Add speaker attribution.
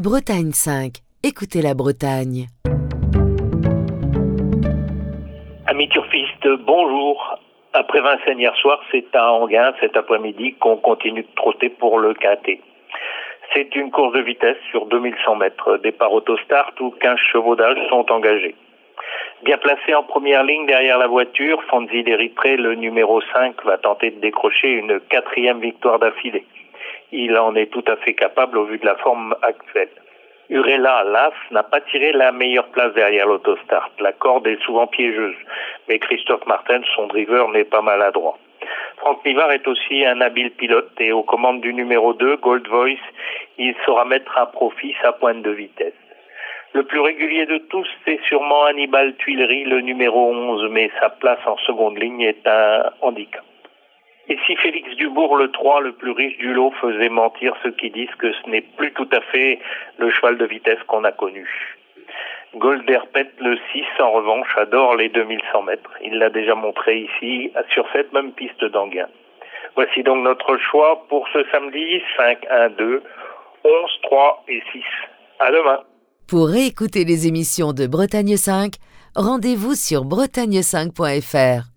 Speaker 1: Bretagne 5. Écoutez la Bretagne.
Speaker 2: Amis turfistes, bonjour. Après Vincennes hier soir, c'est à Enghien cet après-midi qu'on continue de trotter pour le quintet. C'est une course de vitesse sur 2100 mètres. Départ autostart où 15 chevaux d'âge sont engagés. Bien placé en première ligne derrière la voiture, Fonzi d'Eritré, le numéro 5, va tenter de décrocher une 4e victoire d'affilée. Il en est tout à fait capable au vu de la forme actuelle. Urella, l'As, n'a pas tiré la meilleure place derrière l'autostart. La corde est souvent piégeuse, mais Christophe Martin, son driver, n'est pas maladroit. Franck Nivard est aussi un habile pilote et aux commandes du numéro 2, Gold Voice, il saura mettre à profit sa pointe de vitesse. Le plus régulier de tous, c'est sûrement Hannibal Tuileries, le numéro 11, mais sa place en seconde ligne est un handicap. Et si Félix Dubourg, le 3, le plus riche du lot, faisait mentir ceux qui disent que ce n'est plus tout à fait le cheval de vitesse qu'on a connu. Golderpet, le 6, en revanche, adore les 2100 mètres. Il l'a déjà montré ici, sur cette même piste d'Enghien. Voici donc notre choix pour ce samedi, 5, 1, 2, 11, 3 et 6. À demain.
Speaker 1: Pour réécouter les émissions de Bretagne 5, rendez-vous sur bretagne5.fr.